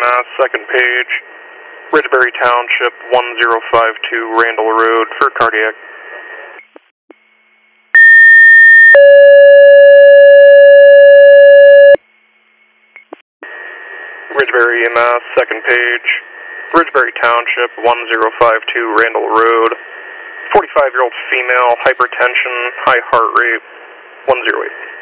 EMS, second page, Ridgebury Township, 1052 Randall Road for cardiac. Ridgebury EMS, second page, Ridgebury Township, 1052 Randall Road, 45-year-old female, hypertension, high heart rate, 108.